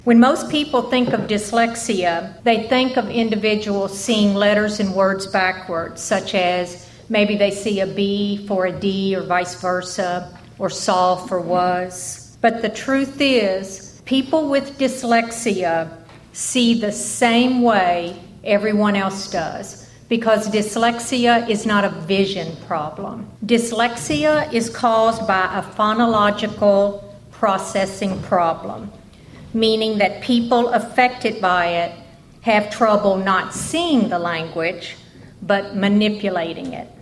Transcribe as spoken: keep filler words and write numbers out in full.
When most people think of dyslexia, they think of individuals seeing letters and words backwards, such as maybe they see a B for a D or vice versa, or saw for was. But the truth is, people with dyslexia see the same way everyone else does, because dyslexia is not a vision problem. Dyslexia is caused by a phonological processing problem, meaning that people affected by it have trouble not seeing the language, but manipulating it.